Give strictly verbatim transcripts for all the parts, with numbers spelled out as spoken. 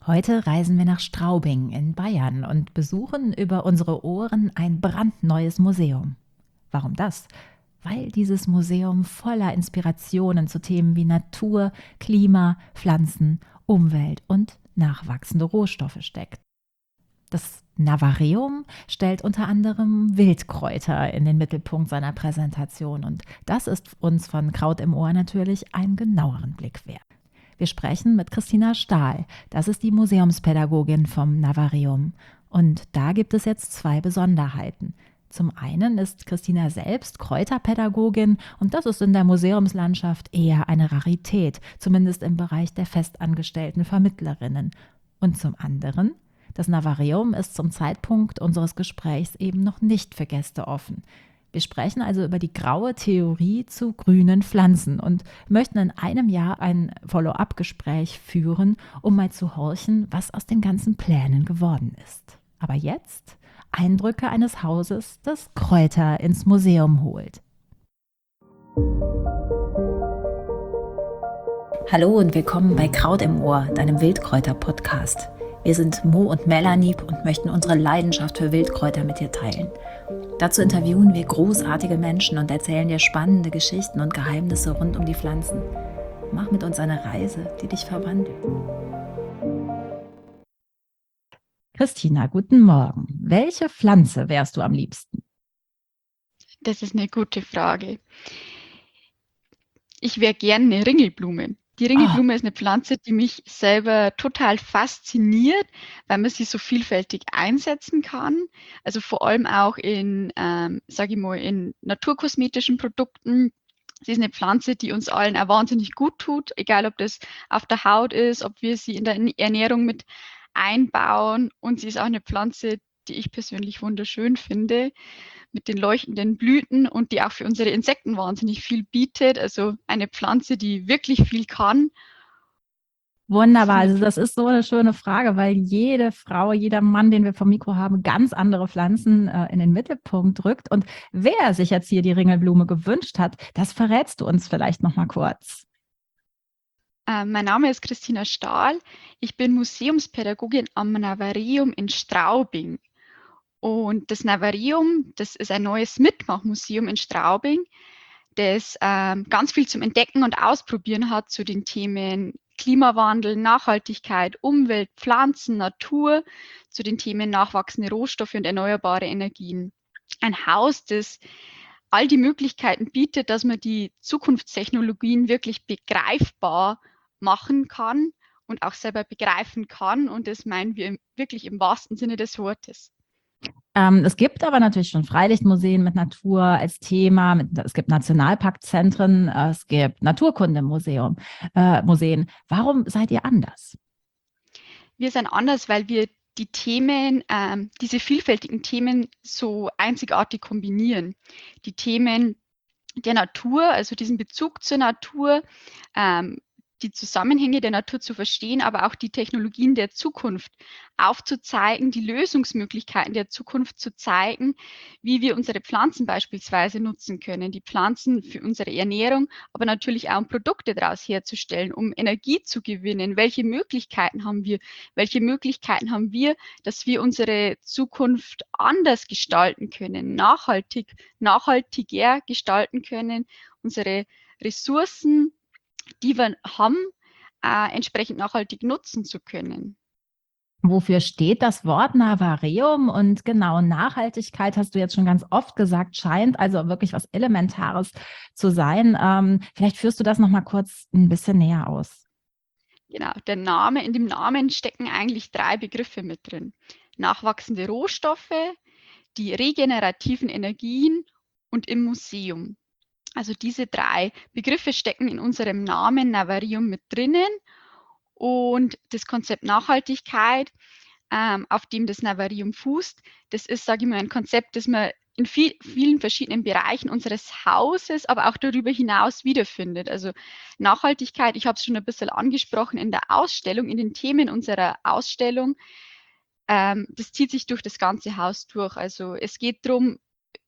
Heute reisen wir nach Straubing in Bayern und besuchen über unsere Ohren ein brandneues Museum. Warum das? Weil dieses Museum voller Inspirationen zu Themen wie Natur, Klima, Pflanzen, Umwelt und nachwachsende Rohstoffe steckt. Das Navareum stellt unter anderem Wildkräuter in den Mittelpunkt seiner Präsentation und das ist uns von Kraut im Ohr natürlich einen genaueren Blick wert. Wir sprechen mit Christina Stahl. Das ist die Museumspädagogin vom Navareum. Und da gibt es jetzt zwei Besonderheiten. Zum einen ist Christina selbst Kräuterpädagogin und das ist in der Museumslandschaft eher eine Rarität, zumindest im Bereich der festangestellten Vermittlerinnen. Und zum anderen, das Navareum ist zum Zeitpunkt unseres Gesprächs eben noch nicht für Gäste offen. Wir sprechen also über die graue Theorie zu grünen Pflanzen und möchten in einem Jahr ein Follow-up-Gespräch führen, um mal zu horchen, was aus den ganzen Plänen geworden ist. Aber jetzt Eindrücke eines Hauses, das Kräuter ins Museum holt. Hallo und willkommen bei Kraut im Ohr, deinem Wildkräuter-Podcast. Wir sind Mo und Melanie und möchten unsere Leidenschaft für Wildkräuter mit dir teilen. Dazu interviewen wir großartige Menschen und erzählen dir spannende Geschichten und Geheimnisse rund um die Pflanzen. Mach mit uns eine Reise, die dich verwandelt. Christina, guten Morgen. Welche Pflanze wärst du am liebsten? Das ist eine gute Frage. Ich wäre gern eine Ringelblume. Die Ringelblume oh. ist eine Pflanze, die mich selber total fasziniert, weil man sie so vielfältig einsetzen kann. Also vor allem auch in, ähm, sage ich mal, in naturkosmetischen Produkten. Sie ist eine Pflanze, die uns allen auch wahnsinnig gut tut, egal ob das auf der Haut ist, ob wir sie in der Ernährung mit einbauen. Und sie ist auch eine Pflanze, die ich persönlich wunderschön finde, mit den leuchtenden Blüten und die auch für unsere Insekten wahnsinnig viel bietet. Also eine Pflanze, die wirklich viel kann. Wunderbar, also das ist so eine schöne Frage, weil jede Frau, jeder Mann, den wir vom Mikro haben, ganz andere Pflanzen äh, in den Mittelpunkt rückt. Und wer sich jetzt hier die Ringelblume gewünscht hat, das verrätst du uns vielleicht noch mal kurz. Äh, mein Name ist Christina Stahl. Ich bin Museumspädagogin am Navareum in Straubing. Und das Navareum, das ist ein neues Mitmachmuseum in Straubing, das ähm, ganz viel zum Entdecken und Ausprobieren hat zu den Themen Klimawandel, Nachhaltigkeit, Umwelt, Pflanzen, Natur, zu den Themen nachwachsende Rohstoffe und erneuerbare Energien. Ein Haus, das all die Möglichkeiten bietet, dass man die Zukunftstechnologien wirklich begreifbar machen kann und auch selber begreifen kann. Und das meinen wir wirklich im wahrsten Sinne des Wortes. Ähm, es gibt aber natürlich schon Freilichtmuseen mit Natur als Thema. Mit, es gibt Nationalparkzentren, äh, es gibt Naturkundemuseum, äh, Museen. Warum seid ihr anders? Wir sind anders, weil wir die Themen, ähm, diese vielfältigen Themen so einzigartig kombinieren. Die Themen der Natur, also diesen Bezug zur Natur, ähm, die Zusammenhänge der Natur zu verstehen, aber auch die Technologien der Zukunft aufzuzeigen, die Lösungsmöglichkeiten der Zukunft zu zeigen, wie wir unsere Pflanzen beispielsweise nutzen können, die Pflanzen für unsere Ernährung, aber natürlich auch um Produkte daraus herzustellen, um Energie zu gewinnen. Welche Möglichkeiten haben wir? Welche Möglichkeiten haben wir, dass wir unsere Zukunft anders gestalten können, nachhaltig, nachhaltiger gestalten können, unsere Ressourcen, die wir haben, äh, entsprechend nachhaltig nutzen zu können. Wofür steht das Wort Navareum? Und genau, Nachhaltigkeit hast du jetzt schon ganz oft gesagt, scheint also wirklich was Elementares zu sein. Ähm, vielleicht führst du das noch mal kurz ein bisschen näher aus. Genau, der Name, in dem Namen stecken eigentlich drei Begriffe mit drin. Nachwachsende Rohstoffe, die regenerativen Energien und im Museum. Also diese drei Begriffe stecken in unserem Namen Navareum mit drinnen. Und das Konzept Nachhaltigkeit, ähm, auf dem das Navareum fußt, das ist, sage ich mal, ein Konzept, das man in viel, vielen verschiedenen Bereichen unseres Hauses, aber auch darüber hinaus wiederfindet. Also Nachhaltigkeit, ich habe es schon ein bisschen angesprochen in der Ausstellung, in den Themen unserer Ausstellung, ähm, das zieht sich durch das ganze Haus durch. Also es geht darum,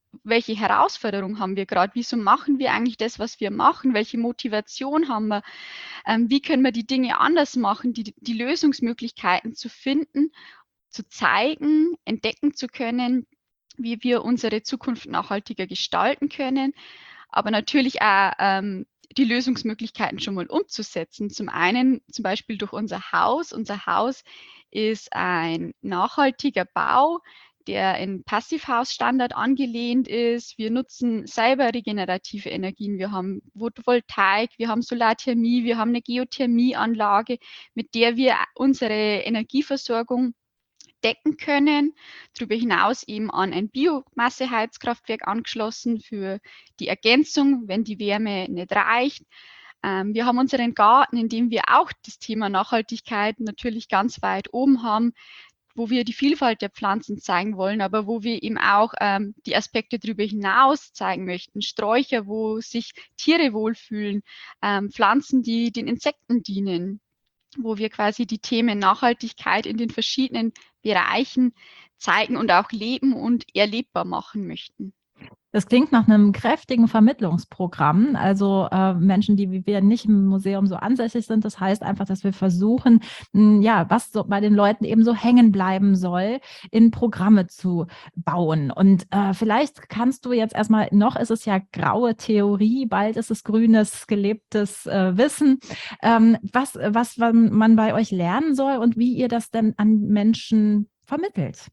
welche Herausforderung haben wir gerade? Wieso machen wir eigentlich das, was wir machen? Welche Motivation haben wir? Ähm, wie können wir die Dinge anders machen, die, die Lösungsmöglichkeiten zu finden, zu zeigen, entdecken zu können, wie wir unsere Zukunft nachhaltiger gestalten können, aber natürlich auch ähm, die Lösungsmöglichkeiten schon mal umzusetzen. Zum einen zum Beispiel durch unser Haus. Unser Haus ist ein nachhaltiger Bau, der in Passivhausstandard angelehnt ist. Wir nutzen selber regenerative Energien. Wir haben Photovoltaik, wir haben Solarthermie, wir haben eine Geothermieanlage, mit der wir unsere Energieversorgung decken können. Darüber hinaus eben an ein Biomasseheizkraftwerk angeschlossen für die Ergänzung, wenn die Wärme nicht reicht. Ähm, wir haben unseren Garten, in dem wir auch das Thema Nachhaltigkeit natürlich ganz weit oben haben, wo wir die Vielfalt der Pflanzen zeigen wollen, aber wo wir eben auch ähm, die Aspekte darüber hinaus zeigen möchten. Sträucher, wo sich Tiere wohlfühlen, ähm, Pflanzen, die den Insekten dienen, wo wir quasi die Themen Nachhaltigkeit in den verschiedenen Bereichen zeigen und auch leben und erlebbar machen möchten. Das klingt nach einem kräftigen Vermittlungsprogramm. Also äh, Menschen, die wie wir nicht im Museum so ansässig sind. Das heißt einfach, dass wir versuchen, mh, ja, was so bei den Leuten eben so hängen bleiben soll, in Programme zu bauen. Und äh, vielleicht kannst du jetzt erstmal, noch ist es ja graue Theorie, bald ist es grünes, gelebtes äh, Wissen, ähm, was, was man bei euch lernen soll und wie ihr das denn an Menschen vermittelt.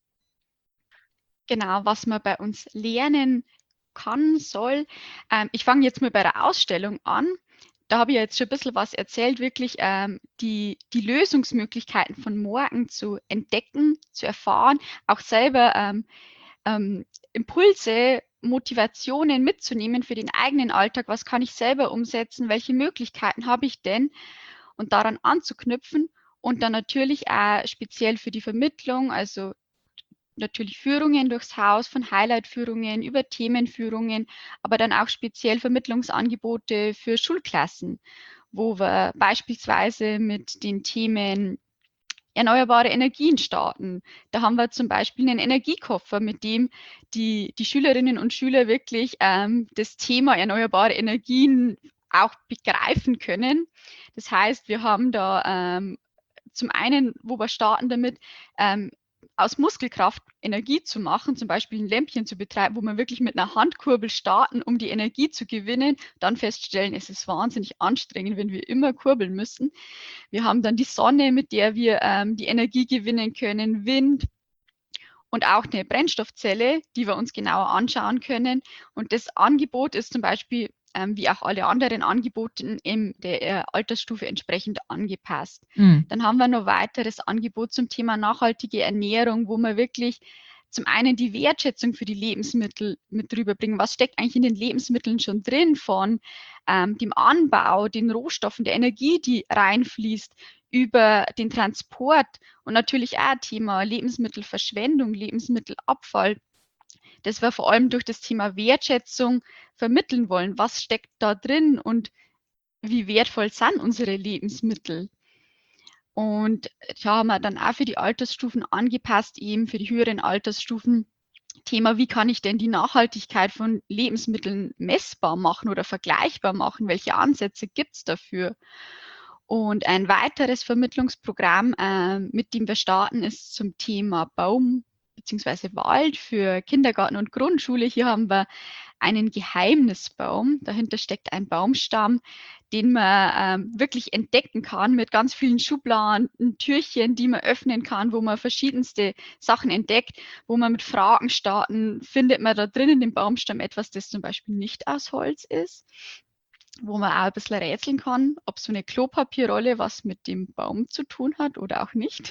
Genau, was man bei uns lernen kann, soll. Ähm, ich fange jetzt mal bei der Ausstellung an. Da habe ich jetzt schon ein bisschen was erzählt, wirklich ähm, die, die Lösungsmöglichkeiten von morgen zu entdecken, zu erfahren, auch selber ähm, ähm, Impulse, Motivationen mitzunehmen für den eigenen Alltag. Was kann ich selber umsetzen? Welche Möglichkeiten habe ich denn? Und daran anzuknüpfen und dann natürlich auch speziell für die Vermittlung, also natürlich Führungen durchs Haus, von Highlight-Führungen über Themenführungen, aber dann auch speziell Vermittlungsangebote für Schulklassen, wo wir beispielsweise mit den Themen erneuerbare Energien starten. Da haben wir zum Beispiel einen Energiekoffer, mit dem die, die Schülerinnen und Schüler wirklich ähm, das Thema erneuerbare Energien auch begreifen können. Das heißt, wir haben da ähm, zum einen, wo wir starten damit, ähm, aus Muskelkraft Energie zu machen, zum Beispiel ein Lämpchen zu betreiben, wo wir wirklich mit einer Handkurbel starten, um die Energie zu gewinnen, dann feststellen, es ist wahnsinnig anstrengend, wenn wir immer kurbeln müssen. Wir haben dann die Sonne, mit der wir ähm, die Energie gewinnen können, Wind und auch eine Brennstoffzelle, die wir uns genauer anschauen können. Und das Angebot ist zum Beispiel, ähm, wie auch alle anderen Angebote, in der äh, Altersstufe entsprechend angepasst. Mhm. Dann haben wir noch weiteres Angebot zum Thema nachhaltige Ernährung, wo wir wirklich zum einen die Wertschätzung für die Lebensmittel mit rüberbringen. Was steckt eigentlich in den Lebensmitteln schon drin von ähm, dem Anbau, den Rohstoffen, der Energie, die reinfließt, über den Transport und natürlich auch Thema Lebensmittelverschwendung, Lebensmittelabfall, das wir vor allem durch das Thema Wertschätzung vermitteln wollen. Was steckt da drin und wie wertvoll sind unsere Lebensmittel? Und da haben wir dann auch für die Altersstufen angepasst, eben für die höheren Altersstufen, Thema, wie kann ich denn die Nachhaltigkeit von Lebensmitteln messbar machen oder vergleichbar machen? Welche Ansätze gibt es dafür? Und ein weiteres Vermittlungsprogramm, äh, mit dem wir starten, ist zum Thema Baum bzw. Wald für Kindergarten und Grundschule. Hier haben wir einen Geheimnisbaum. Dahinter steckt ein Baumstamm, den man ähm, wirklich entdecken kann mit ganz vielen Schubladen, Türchen, die man öffnen kann, wo man verschiedenste Sachen entdeckt, wo man mit Fragen starten, findet man da drin in dem Baumstamm etwas, das zum Beispiel nicht aus Holz ist, wo man auch ein bisschen rätseln kann, ob so eine Klopapierrolle was mit dem Baum zu tun hat oder auch nicht.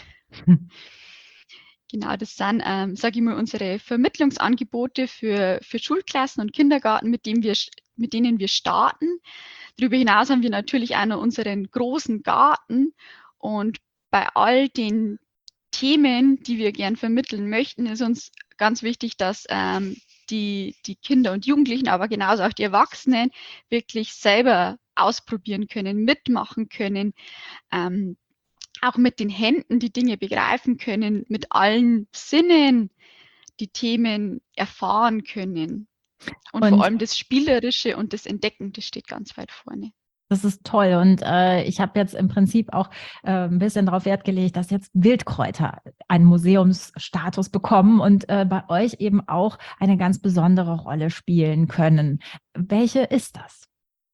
Genau, das sind, ähm, sage ich mal, unsere Vermittlungsangebote für, für Schulklassen und Kindergarten, mit, dem wir, mit denen wir starten. Darüber hinaus haben wir natürlich auch noch unseren großen Garten. Und bei all den Themen, die wir gern vermitteln möchten, ist uns ganz wichtig, dass ähm, die, die Kinder und Jugendlichen, aber genauso auch die Erwachsenen wirklich selber ausprobieren können, mitmachen können, ähm, auch mit den Händen die Dinge begreifen können, mit allen Sinnen die Themen erfahren können. Und vor Und allem das Spielerische und das Entdecken, das steht ganz weit vorne. das ist toll. Und äh, ich habe jetzt im Prinzip auch äh, ein bisschen darauf Wert gelegt, dass jetzt Wildkräuter einen Museumsstatus bekommen und äh, bei euch eben auch eine ganz besondere Rolle spielen können. Welche ist das?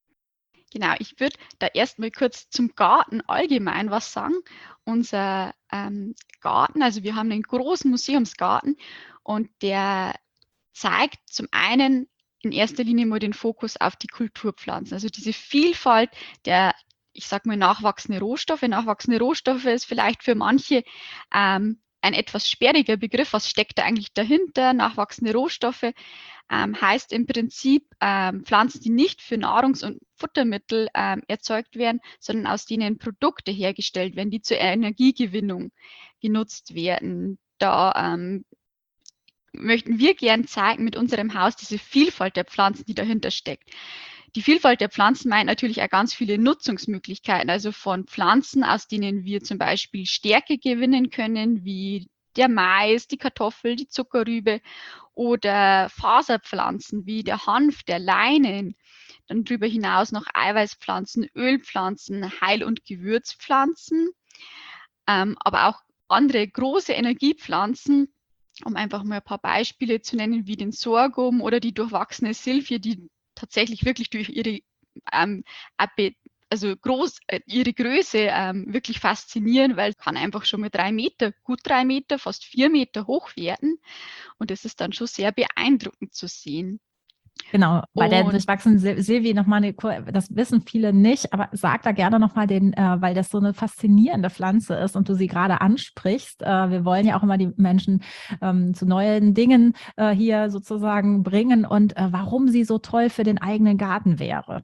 Genau, ich würde da erstmal kurz zum Garten allgemein was sagen. Unser ähm, Garten, also wir haben einen großen Museumsgarten und der zeigt zum einen in erster Linie mal den Fokus auf die Kulturpflanzen, also diese Vielfalt der, ich sage mal, nachwachsende Rohstoffe. Nachwachsende Rohstoffe ist vielleicht für manche ähm, ein etwas sperriger Begriff. Was steckt da eigentlich dahinter? Nachwachsende Rohstoffe ähm, heißt im Prinzip ähm, Pflanzen, die nicht für Nahrungs- und Futtermittel ähm, erzeugt werden, sondern aus denen Produkte hergestellt werden, die zur Energiegewinnung genutzt werden. Da ähm, möchten wir gern zeigen mit unserem Haus diese Vielfalt der Pflanzen, die dahinter steckt. Die Vielfalt der Pflanzen meint natürlich auch ganz viele Nutzungsmöglichkeiten, also von Pflanzen, aus denen wir zum Beispiel Stärke gewinnen können, wie der Mais, die Kartoffel, die Zuckerrübe oder Faserpflanzen wie der Hanf, der Leinen. Dann darüber hinaus noch Eiweißpflanzen, Ölpflanzen, Heil- und Gewürzpflanzen, ähm, aber auch andere große Energiepflanzen, um einfach mal ein paar Beispiele zu nennen, wie den Sorghum oder die durchwachsene Silphie, die tatsächlich wirklich durch ihre ähm, also groß, äh, ihre Größe ähm, wirklich faszinieren, weil kann einfach schon mit drei Meter, gut drei Meter, fast vier Meter hoch werden. Und das ist dann schon sehr beeindruckend zu sehen. Genau, bei der Und durchwachsenen Sil Silvi nochmal eine, das wissen viele nicht, aber sag da gerne nochmal den, äh, weil das so eine faszinierende Pflanze ist und du sie gerade ansprichst. Äh, wir wollen ja auch immer die Menschen ähm, zu neuen Dingen äh, hier sozusagen bringen und äh, warum sie so toll für den eigenen Garten wäre.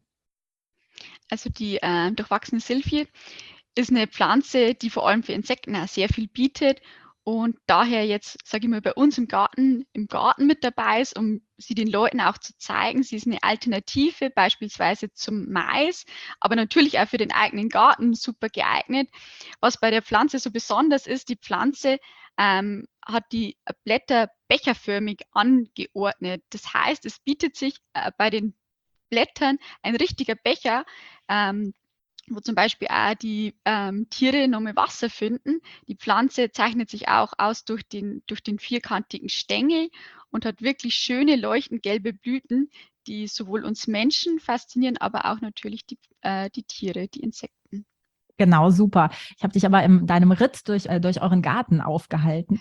also die äh, durchwachsene Silphie ist eine Pflanze, die vor allem für Insekten auch sehr viel bietet und daher jetzt, sage ich mal, bei uns im Garten, im Garten mit dabei ist, um sie den Leuten auch zu zeigen. Sie ist eine Alternative beispielsweise zum Mais, aber natürlich auch für den eigenen Garten super geeignet. Was bei der Pflanze so besonders ist, die Pflanze ähm, hat die Blätter becherförmig angeordnet. Das heißt, es bietet sich äh, bei den Blättern ein richtiger Becher, ähm, wo zum Beispiel auch die ähm, Tiere nochmal Wasser finden. Die Pflanze zeichnet sich auch aus durch den, durch den vierkantigen Stängel und hat wirklich schöne leuchtend gelbe Blüten, die sowohl uns Menschen faszinieren, aber auch natürlich die, äh, die Tiere, die Insekten. Genau, super. Ich habe dich aber in deinem Ritt durch, äh, durch euren Garten aufgehalten.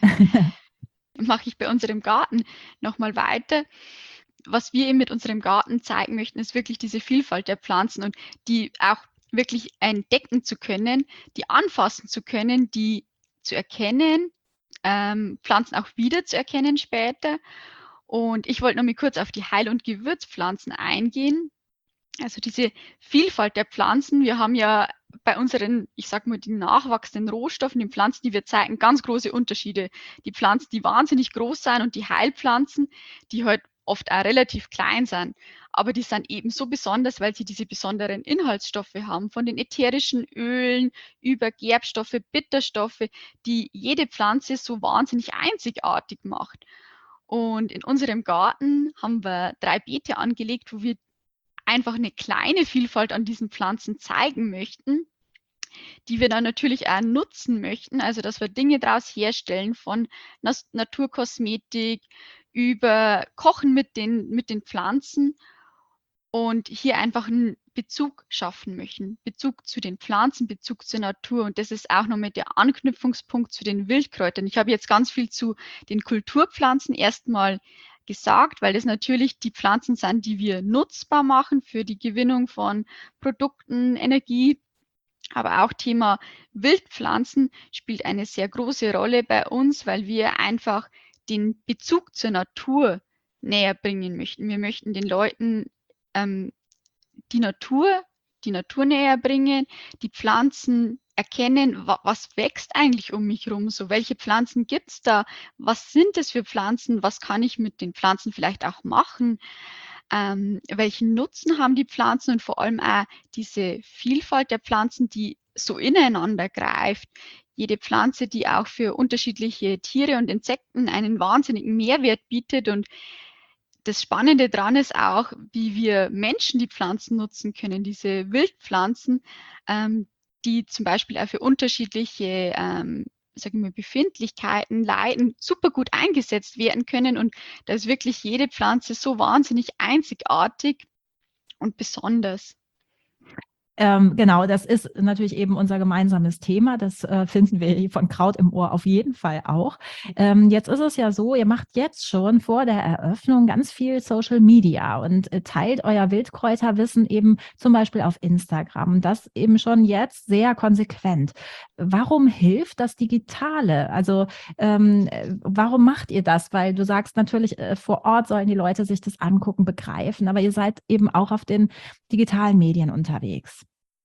Mache ich bei unserem Garten nochmal weiter. Was wir eben mit unserem Garten zeigen möchten, ist wirklich diese Vielfalt der Pflanzen und die auch wirklich entdecken zu können, die anfassen zu können, die zu erkennen, ähm, Pflanzen auch wieder zu erkennen später. Und ich wollte noch mal kurz auf die Heil- und Gewürzpflanzen eingehen. Also diese Vielfalt der Pflanzen. Wir haben ja bei unseren, ich sage mal, die nachwachsenden Rohstoffen, den Pflanzen, die wir zeigen, ganz große Unterschiede. Die Pflanzen, die wahnsinnig groß sind und die Heilpflanzen, die halt oft auch relativ klein sind. Aber die sind eben so besonders, weil sie diese besonderen Inhaltsstoffe haben, von den ätherischen Ölen über Gerbstoffe, Bitterstoffe, die jede Pflanze so wahnsinnig einzigartig macht. Und in unserem Garten haben wir drei Beete angelegt, wo wir einfach eine kleine Vielfalt an diesen Pflanzen zeigen möchten, die wir dann natürlich auch nutzen möchten, also dass wir Dinge daraus herstellen von Naturkosmetik über Kochen mit den, mit den Pflanzen und hier einfach einen Bezug schaffen möchten. Bezug zu den Pflanzen, Bezug zur Natur. Und das ist auch nochmal der Anknüpfungspunkt zu den Wildkräutern. Ich habe jetzt ganz viel zu den Kulturpflanzen erstmal gesagt, weil das natürlich die Pflanzen sind, die wir nutzbar machen für die Gewinnung von Produkten, Energie. Aber auch Thema Wildpflanzen spielt eine sehr große Rolle bei uns, weil wir einfach den Bezug zur Natur näher bringen möchten. Wir möchten den Leuten ähm, die Natur, die Natur näher bringen, die Pflanzen erkennen, wa was wächst eigentlich um mich herum, so welche Pflanzen gibt es da, was sind es für Pflanzen, was kann ich mit den Pflanzen vielleicht auch machen, ähm, welchen Nutzen haben die Pflanzen und vor allem auch diese Vielfalt der Pflanzen, die so ineinander greift. Jede Pflanze, die auch für unterschiedliche Tiere und Insekten einen wahnsinnigen Mehrwert bietet und das Spannende daran ist auch, wie wir Menschen die Pflanzen nutzen können, diese Wildpflanzen, ähm, die zum Beispiel auch für unterschiedliche, ähm, sage ich mal, Befindlichkeiten, Leiden super gut eingesetzt werden können. Und da ist wirklich jede Pflanze so wahnsinnig einzigartig und besonders. Ähm, genau, das ist natürlich eben unser gemeinsames Thema. Das äh, finden wir von Kraut im Ohr auf jeden Fall auch. Ähm, jetzt ist es ja so, ihr macht jetzt schon vor der Eröffnung ganz viel Social Media und äh, teilt euer Wildkräuterwissen eben zum Beispiel auf Instagram. Das eben schon jetzt sehr konsequent. Warum hilft das Digitale? Also ähm, äh, warum macht ihr das? Weil du sagst natürlich, äh, vor Ort sollen die Leute sich das angucken, begreifen, aber ihr seid eben auch auf den digitalen Medien unterwegs.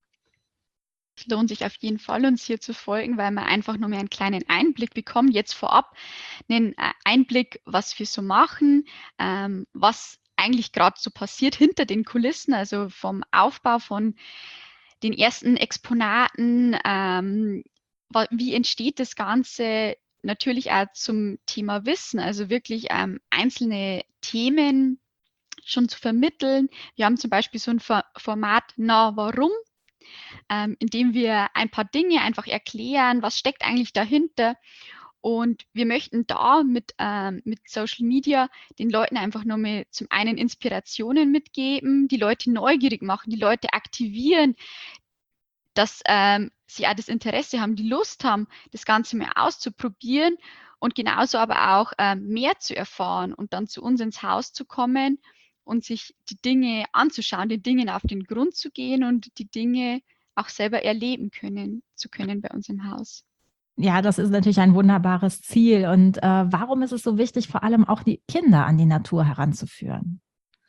Es lohnt sich auf jeden Fall, uns hier zu folgen, weil man einfach nur mehr einen kleinen Einblick bekommt. Jetzt vorab einen äh, Einblick, was wir so machen, ähm, was eigentlich gerade so passiert hinter den Kulissen, also vom Aufbau von den ersten Exponaten, ähm, wie entsteht das Ganze, natürlich auch zum Thema Wissen, also wirklich ähm, einzelne Themen schon zu vermitteln. Wir haben zum Beispiel so ein Format Na, warum? Ähm, indem wir ein paar Dinge einfach erklären, was steckt eigentlich dahinter. Und wir möchten da mit, ähm, mit Social Media den Leuten einfach nur mal zum einen Inspirationen mitgeben, die Leute neugierig machen, die Leute aktivieren, dass ähm, sie auch das Interesse haben, die Lust haben, das Ganze mal auszuprobieren und genauso aber auch ähm, mehr zu erfahren und dann zu uns ins Haus zu kommen und sich die Dinge anzuschauen, den Dingen auf den Grund zu gehen und die Dinge auch selber erleben können, zu können bei uns im Haus. Ja, das ist natürlich ein wunderbares Ziel. Und äh, warum ist es so wichtig, vor allem auch die Kinder an die Natur heranzuführen?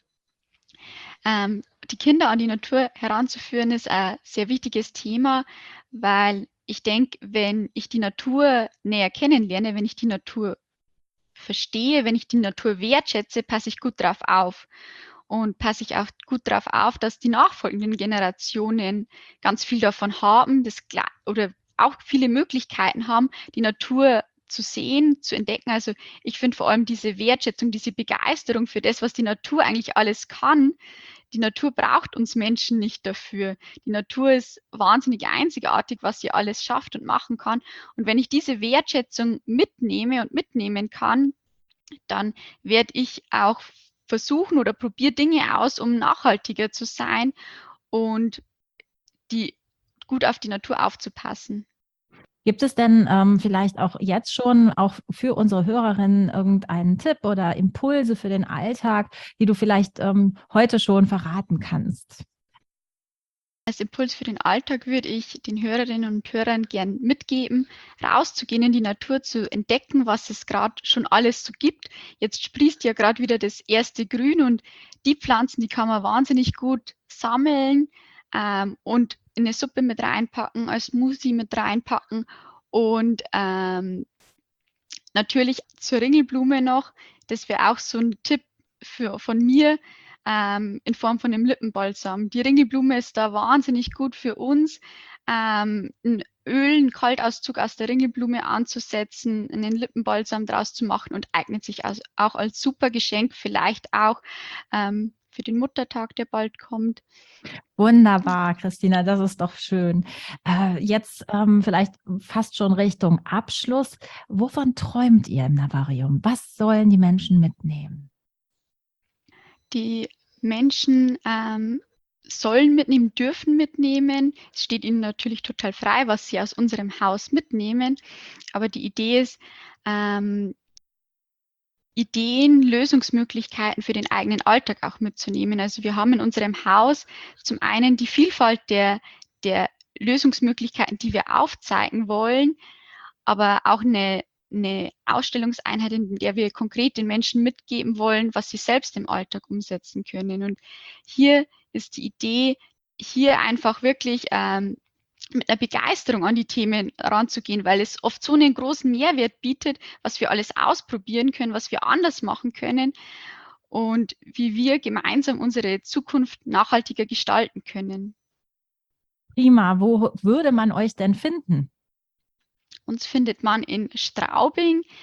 Ähm, die Kinder an die Natur heranzuführen, ist ein sehr wichtiges Thema, weil ich denke, wenn ich die Natur näher kennenlerne, wenn ich die Natur verstehe, wenn ich die Natur wertschätze, passe ich gut drauf auf. Und passe ich auch gut darauf auf, dass die nachfolgenden Generationen ganz viel davon haben, das oder auch viele Möglichkeiten haben, die Natur zu sehen, zu entdecken. Also ich finde vor allem diese Wertschätzung, diese Begeisterung für das, was die Natur eigentlich alles kann. Die Natur braucht uns Menschen nicht dafür. Die Natur ist wahnsinnig einzigartig, was sie alles schafft und machen kann. Und wenn ich diese Wertschätzung mitnehme und mitnehmen kann, dann werde ich auch versuchen oder probiere Dinge aus, um nachhaltiger zu sein und die gut auf die Natur aufzupassen. Gibt es denn ähm, vielleicht auch jetzt schon, auch für unsere Hörerinnen, irgendeinen Tipp oder Impulse für den Alltag, die du vielleicht ähm, heute schon verraten kannst? Als Impuls für den Alltag würde ich den Hörerinnen und Hörern gern mitgeben, rauszugehen in die Natur, zu entdecken, was es gerade schon alles so gibt. Jetzt sprießt ja gerade wieder das erste Grün und die Pflanzen, die kann man wahnsinnig gut sammeln ähm, und in eine Suppe mit reinpacken, als Smoothie mit reinpacken und ähm, natürlich zur Ringelblume noch. Das wäre auch so ein Tipp für, von mir ähm, in Form von einem Lippenbalsam. Die Ringelblume ist da wahnsinnig gut für uns. Ähm, ein Öl, einen Kaltauszug aus der Ringelblume anzusetzen, einen Lippenbalsam draus zu machen und eignet sich als, auch als super Geschenk, vielleicht auch ähm, für den Muttertag, der bald kommt. Wunderbar, Christina, das ist doch schön. Äh, jetzt ähm, vielleicht fast schon Richtung Abschluss. Wovon träumt ihr im Navarium? Was sollen die Menschen mitnehmen? Die Menschen ähm, sollen mitnehmen, dürfen mitnehmen. Es steht ihnen natürlich total frei, was sie aus unserem Haus mitnehmen. Aber die Idee ist, ähm, Ideen, Lösungsmöglichkeiten für den eigenen Alltag auch mitzunehmen. Also wir haben in unserem Haus zum einen die Vielfalt der, der Lösungsmöglichkeiten, die wir aufzeigen wollen, aber auch eine, eine Ausstellungseinheit, in der wir konkret den Menschen mitgeben wollen, was sie selbst im Alltag umsetzen können. Und hier ist die Idee, hier einfach wirklich ähm, mit einer Begeisterung an die Themen ranzugehen, weil es oft so einen großen Mehrwert bietet, was wir alles ausprobieren können, was wir anders machen können und wie wir gemeinsam unsere Zukunft nachhaltiger gestalten können. Prima, wo würde man euch denn finden? Uns findet man in Straubing.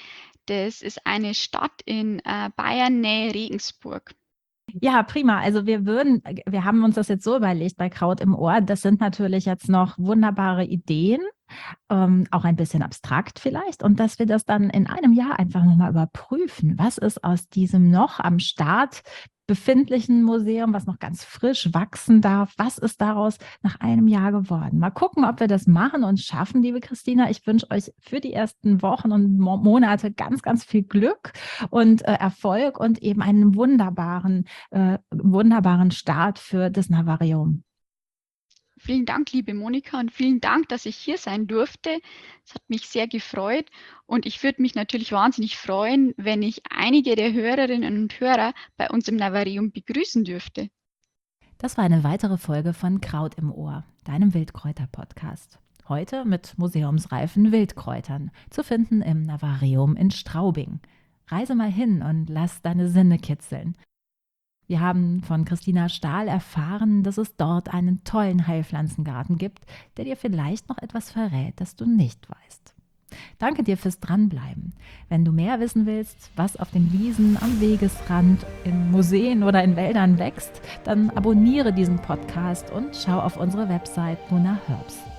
Das ist eine Stadt in äh, Bayern, Nähe Regensburg. Ja, prima. Also wir würden, wir haben uns das jetzt so überlegt bei Kraut im Ohr. Das sind natürlich jetzt noch wunderbare Ideen, ähm, auch ein bisschen abstrakt vielleicht. Und dass wir das dann in einem Jahr einfach nochmal überprüfen. Was ist aus diesem noch am Start befindlichen Museum, was noch ganz frisch wachsen darf, was ist daraus nach einem Jahr geworden? Mal gucken, ob wir das machen und schaffen, liebe Christina. Ich wünsche euch für die ersten Wochen und Mo- Monate ganz, ganz viel Glück und äh, Erfolg und eben einen wunderbaren, äh, wunderbaren Start für das Navarium. Vielen Dank, liebe Monika, und vielen Dank, dass ich hier sein durfte. Es hat mich sehr gefreut und ich würde mich natürlich wahnsinnig freuen, wenn ich einige der Hörerinnen und Hörer bei uns im Navarium begrüßen dürfte. Das war eine weitere Folge von Kraut im Ohr, deinem Wildkräuter-Podcast. Heute mit museumsreifen Wildkräutern, zu finden im Navarium in Straubing. Reise mal hin und lass deine Sinne kitzeln. Wir haben von Christina Stahl erfahren, dass es dort einen tollen Heilpflanzengarten gibt, der dir vielleicht noch etwas verrät, das du nicht weißt. Danke dir fürs Dranbleiben. Wenn du mehr wissen willst, was auf den Wiesen, am Wegesrand, in Museen oder in Wäldern wächst, dann abonniere diesen Podcast und schau auf unsere Website Nuna Herbs.